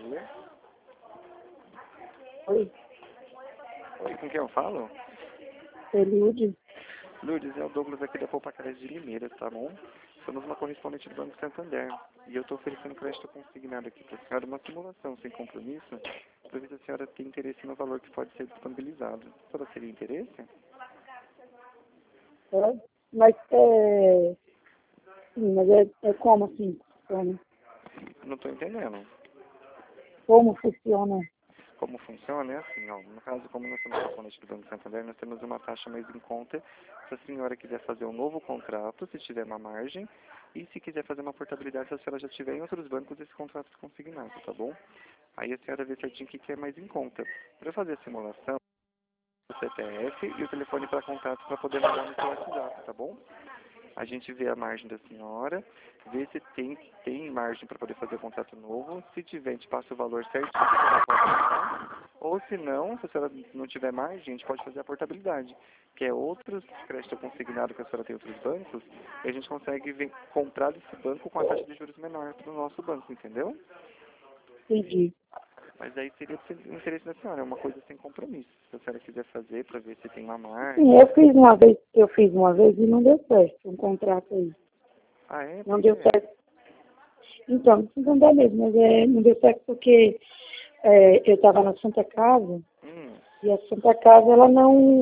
dia. Oi, Oi, com quem eu falo? Eliude. Lourdes, é o Douglas aqui da Poupa Crédito de Limeira, tá bom? Somos uma correspondente do Banco Santander e eu estou oferecendo crédito consignado aqui para a senhora, uma simulação sem compromisso, para ver se a senhora tem interesse no valor que pode ser disponibilizado. A senhora teria interesse? É, mas é. Sim, mas é como assim funciona? Não estou entendendo. Como funciona? Como funciona é assim, ó, no caso, como nós somos correspondente do Banco Santander, nós temos uma taxa mais em conta se a senhora quiser fazer um novo contrato, se tiver uma margem, e se quiser fazer uma portabilidade, se a senhora já tiver em outros bancos esse contrato consignado, tá bom? Aí a senhora vê certinho o que é mais em conta. Para fazer a simulação, o CPF e o telefone para contato para poder mandar no seu WhatsApp, tá bom? A gente vê a margem da senhora, vê se tem margem para poder fazer o contrato novo. Se tiver, a gente passa o valor certinho que a senhora pode pagar. Ou se não, se a senhora não tiver margem, a gente pode fazer a portabilidade, que é outros crédito consignado que a senhora tem em outros bancos, e a gente consegue comprar desse banco com a taxa de juros menor para o nosso banco, entendeu? Entendi. Mas aí seria do interesse da senhora, é uma coisa sem compromisso. Se a senhora quiser fazer para ver se tem uma Sim, margem. eu fiz uma vez e não deu certo um contrato aí. Ah, é? Não Por deu quê? certo. Então, não dá mesmo, mas não deu certo porque eu estava na Santa Casa e a Santa Casa ela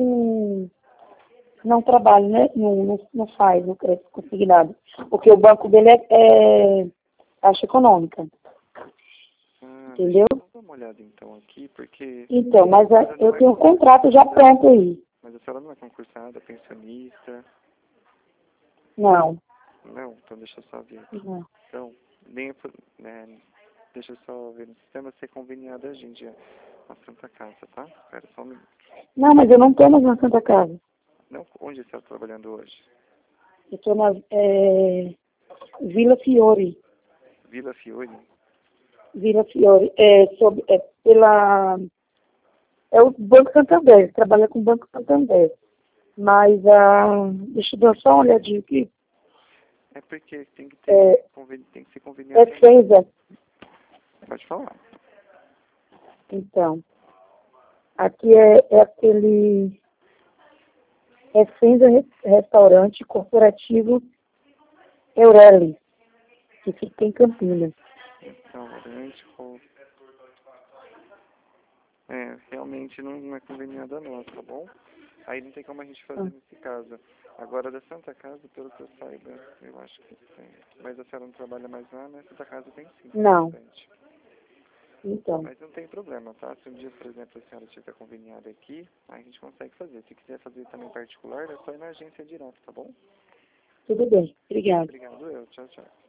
não trabalha, né? Não faz o crédito consignado. Porque o banco dele é taxa econômica, Deixa entendeu? eu dar uma olhada então aqui, porque Então, mas a senhora eu não é tenho um contrato já concursada, pronto aí. mas a senhora não é concursada, pensionista. Não. Não, então deixa eu só ver aqui. Não, Então, né, deixa eu só ver no sistema se é conveniado a gente a Santa Casa, tá? Espera só um minuto. não, mas eu não estou mais na Santa Casa. Não, onde você está trabalhando hoje? Eu estou na Vila Fiore. Vila Fiore? Vila Fiore. É o Banco Santander, trabalha com o Banco Santander. Mas deixa eu dar só uma olhadinha aqui. É porque tem que ter, tem que ser É conveniado. Fenza. Pode falar. Então, aqui é aquele. É Fenza Restaurante Corporativo Eureli, que fica em Campinas. Restaurante, realmente não é conveniado a nós, tá bom? Aí não tem como a gente fazer nesse caso. Agora, da Santa Casa, pelo que eu saiba, eu acho que tem. Mas a senhora não trabalha mais lá, né? Santa Casa tem sim. Não. Bastante. Então, Mas não tem problema, tá? Se um dia, por exemplo, a senhora tiver conveniado aqui, aí a gente consegue fazer. Se quiser fazer também particular, é só ir na agência direto, tá bom? tudo bem. Obrigada. Obrigado eu. Tchau, tchau.